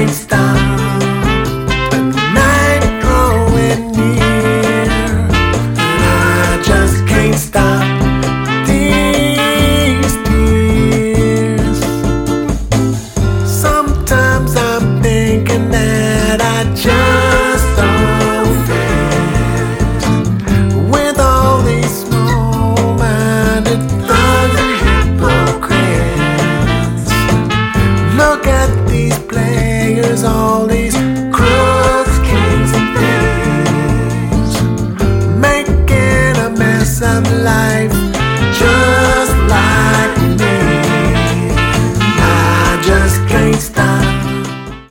can't stop the night growing near, and I just can't stop these tears. Sometimes I'm thinking that I just don't fit with all these small-minded thugs and hypocrites. Look at these players, all these